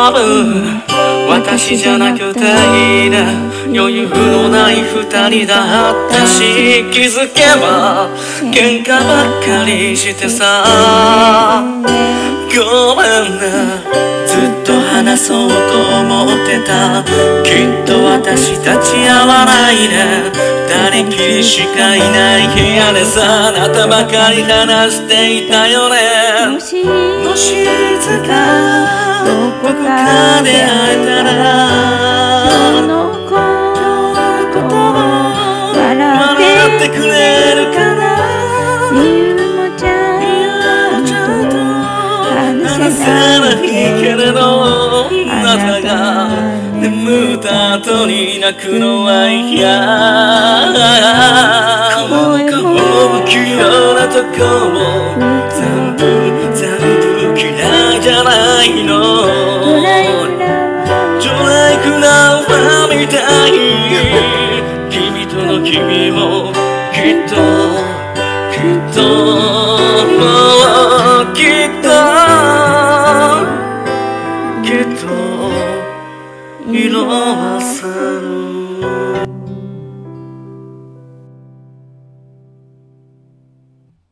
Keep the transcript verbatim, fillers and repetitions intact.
分私じゃなくていいね、余裕のない二人だったし、気づけば喧嘩ばっかりしてさ。ごめんね、ずっと話そうと思ってた。きっと私たち合わないね、二人きりしかいない部屋でさ、あなたばかり話していたよね。 もしもしいつかどこかで会えたら、 このことを笑ってくれるかな。 理由もちゃんと話せないけれど、あなたが眠った後に泣くのは嫌。大きなとこも全部全部嫌いじゃないの。ドライフラワーみたい、君との君もきっときっときっときっと色あせる。